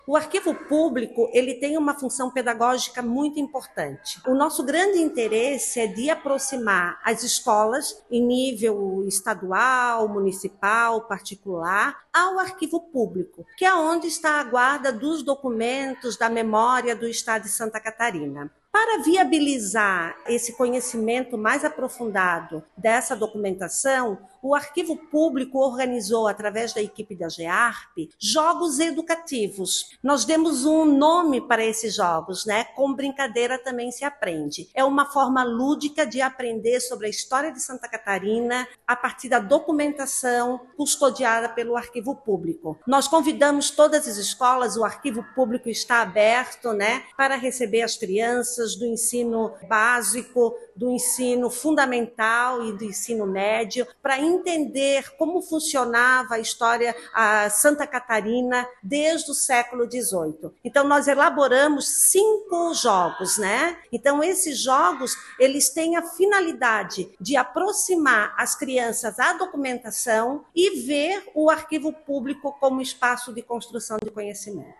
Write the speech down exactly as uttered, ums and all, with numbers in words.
O arquivo público, ele tem uma função pedagógica muito importante. O nosso grande interesse é de aproximar as escolas em nível estadual, municipal, particular, ao arquivo público, que é onde está a guarda dos documentos da memória do Estado de Santa Catarina. Para viabilizar esse conhecimento mais aprofundado dessa documentação, o Arquivo Público organizou, através da equipe da GEARP, jogos educativos. Nós demos um nome para esses jogos, né? Com brincadeira também se aprende. É uma forma lúdica de aprender sobre a história de Santa Catarina a partir da documentação custodiada pelo Arquivo Público. Nós convidamos todas as escolas, o Arquivo Público está aberto, né, para receber as crianças do ensino básico, do ensino fundamental e do ensino médio, para entender como funcionava a história a Santa Catarina desde o século dezoito. Então, nós elaboramos cinco jogos, né? Então, esses jogos, eles têm a finalidade de aproximar as crianças à documentação e ver o arquivo público como espaço de construção de conhecimento.